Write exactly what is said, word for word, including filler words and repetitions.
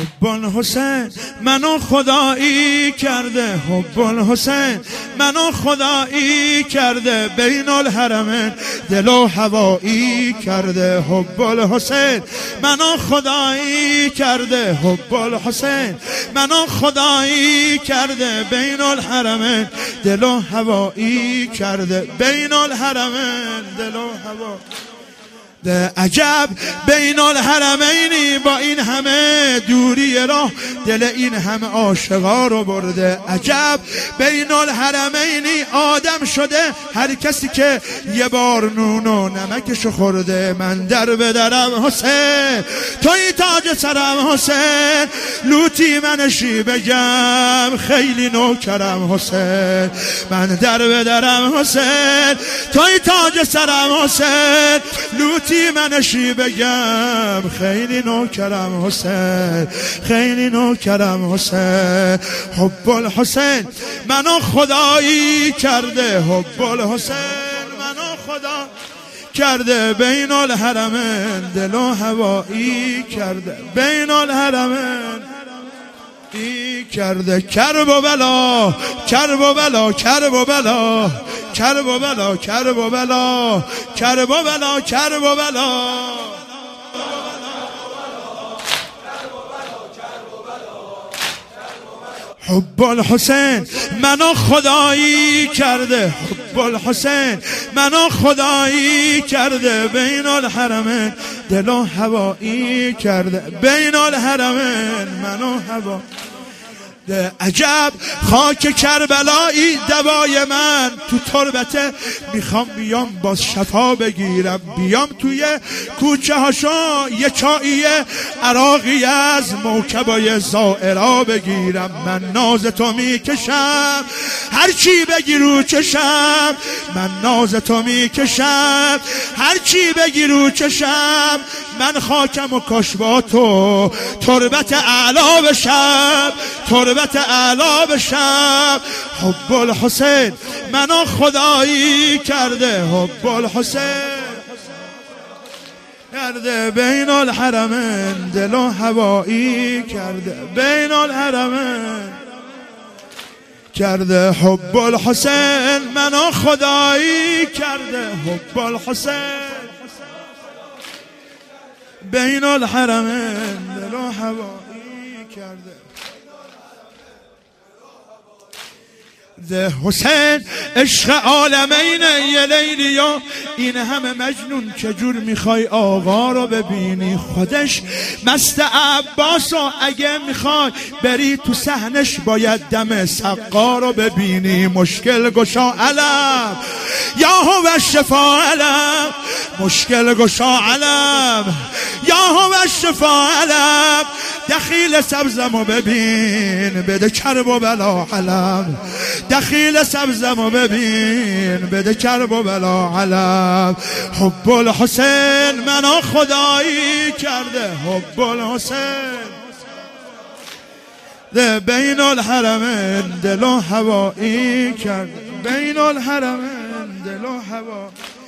حب الحسین منو خدایی کرده، حب الحسین منو خدایی کرده، بین الحرمین دل و هوایی کرده. حب الحسین منو خدایی کرده، حب الحسین منو خدایی کرده، بین الحرمین دل و هوایی کرده، بین الحرمین دل و هوا. عجب بین الحرمینی با این همه دوری راه دل این همه عاشقا رو برده. عجب بین الحرمینی آدم شده هر کسی که یه بار نون و نمکشو خورده. من در به درم حسین توی تاج سرم حسین، لوتی منشی بگم خیلی نوکرم حسین. من در به درم حسین توی تاج سرم حسین، لوتی منشی بگم خیلی نوکرم حسین، خیلی نوکرم حسین. حب الحسین منو خدایی کرده، حب الحسین منو خدا کرده، بین الحرمین دل و هوایی کرده، بین الحرمین ای کرده. کرب و بلا کرب و بلا کرب و بلا کرب و بلا کرب و بلا کرب و بلا کرب و بلا. حب الحسین منو خدایی کرده، حب الحسین منو خدایی کرده، بین الحرمین دل و هوایی کرده، بین الحرمین منو هوا. عجب خاک کربلایی دوای من تو تربته، میخوام بیام باز شفا بگیرم، بیام توی کوچه هاشا یه چایی عراقی از موکبای زائرا بگیرم. من ناز تو میکشم هر چی بگی رو چشم، من ناز تو میکشم هر چی بگی رو چشم. من خاکم و کاش با تو تربت اعلا بشم، تربت اعلا بشم. حب الحسین منو خدایی کرده، حب الحسین کرده، بین الحرمین دل و هوایی کرده، بین الحرمین کرده. حب الحسین منو خدایی کرده، حب الحسین بین الحرمین دل و هوایی کرده. ده حسین عشق عالمین یه لیلیا، این همه مجنون چجور میخوای آقا رو ببینی؟ خودش مست عباس و اگه میخوای بری تو صحنش باید دم سقا رو ببینی. مشکل گشا علم یا هو شفا علم، مشکل گشا علم یا هو شفا علم. دخیل سبزمو ببین بده کرب و بلا علم، دخیل سبزمو ببین بده کرب و بلا علم. حب الحسین منو خدایی کرده، حب الحسین ده بین الحرمین دل و هوایی کرده، بین الحرمین دل و هوا.